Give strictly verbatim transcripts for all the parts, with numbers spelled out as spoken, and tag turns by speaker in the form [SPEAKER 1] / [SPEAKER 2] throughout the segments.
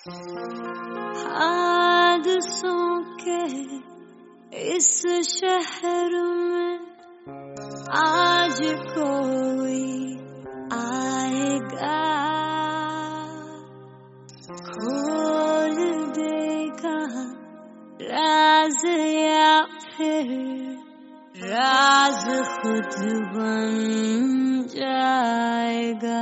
[SPEAKER 1] हादसों के इस शहर में आज कोई आएगा, खोल देगा राज या फिर राज खुद बन जाएगा।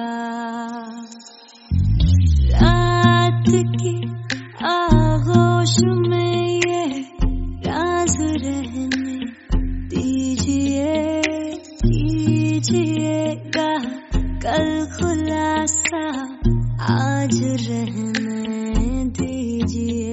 [SPEAKER 1] रात की आगोश में ये राज रहने दीजिए, कीजिएगा कल खुलासा आज रहने दीजिए।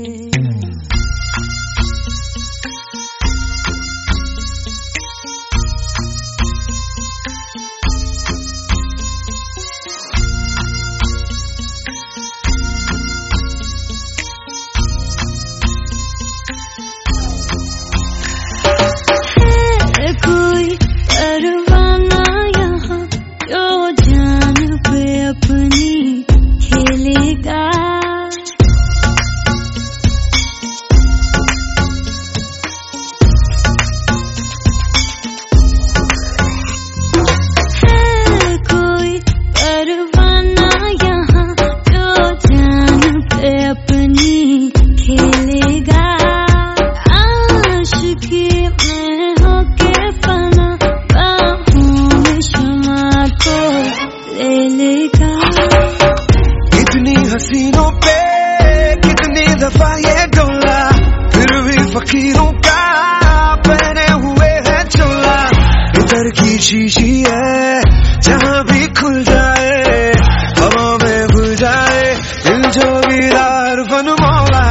[SPEAKER 2] हसीनों पे कितनी दफा ये डोला, फिर भी फकीरों का पहने हुए है चोला। इधर की शीशी है जहाँ भी खुल जाए, हवा में भूल जाए दिल जो वीरार बन मौला।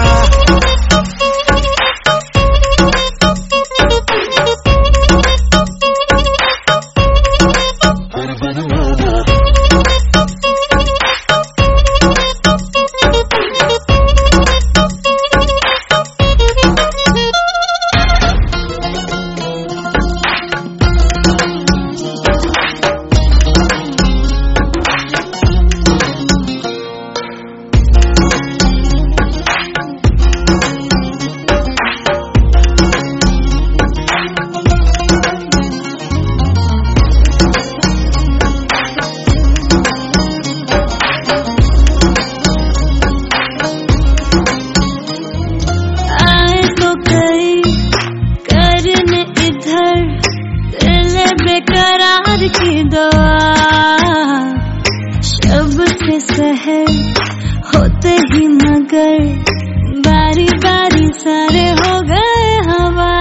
[SPEAKER 1] बेकरार की दुआ शब से सहर होते ही मगर बारी बारी सारे हो गए हवा।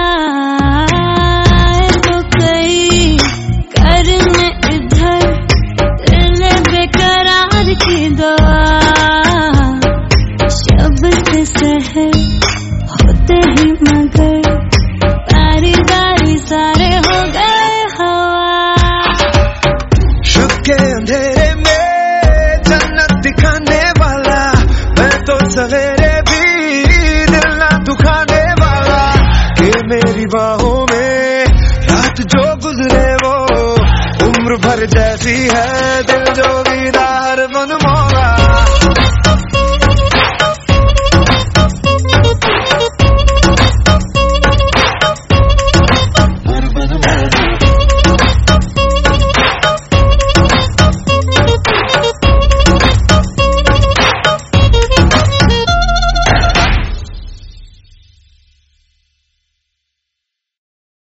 [SPEAKER 1] तो कई करने इधर दिल बेकरार की दुआ शब से सहर होते ही मगर बारी बारी सारे हो गए
[SPEAKER 2] के अंधेरे में जन्नत दिखाने वाला, मैं तो सवेरे भी दिल ना दुखाने वाला। कि मेरी बाहों में रात जो गुजरे वो उम्र भर जैसी है।